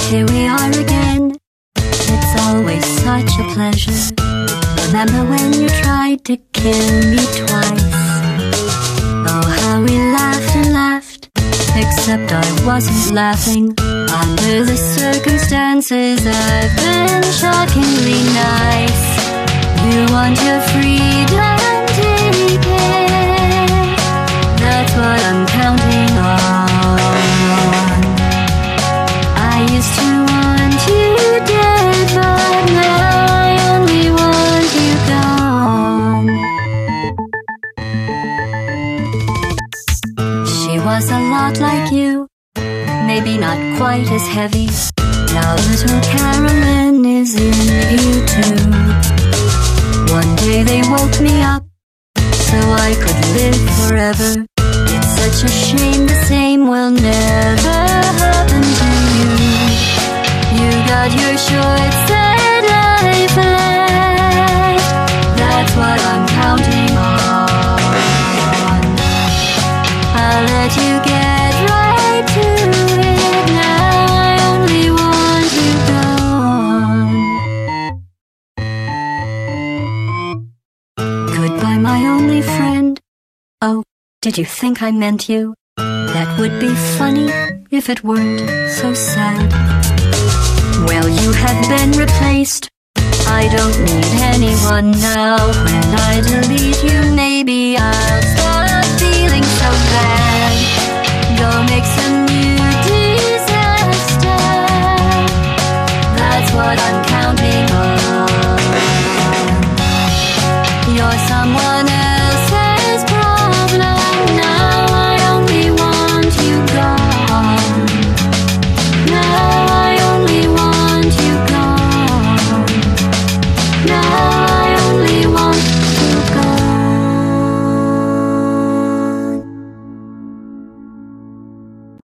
here we are again. It's always such a pleasure. Remember when you tried to kill me twice? Oh, how we laughed and laughed, except I wasn't laughing. Under the circumstances, I've been shockingly nice. You want your freedom, take it. That's what I'm counting on. I used to want you dead, but now I only want you gone. She was a lot like you, maybe not quite as heavy. Now little Carolyn is in you too. One day they woke me up so I could live forever. It's such a shame the same will never happen to you. You got your short set life left. That's what I'm counting on. I'll let you get right to it. Now I only want you gone. Goodbye, my only friend. Oh, did you think I meant you? That would be funny if it weren't so sad. Well, you have been replaced. I don't need anyone now. When I delete you, maybe I'll stop.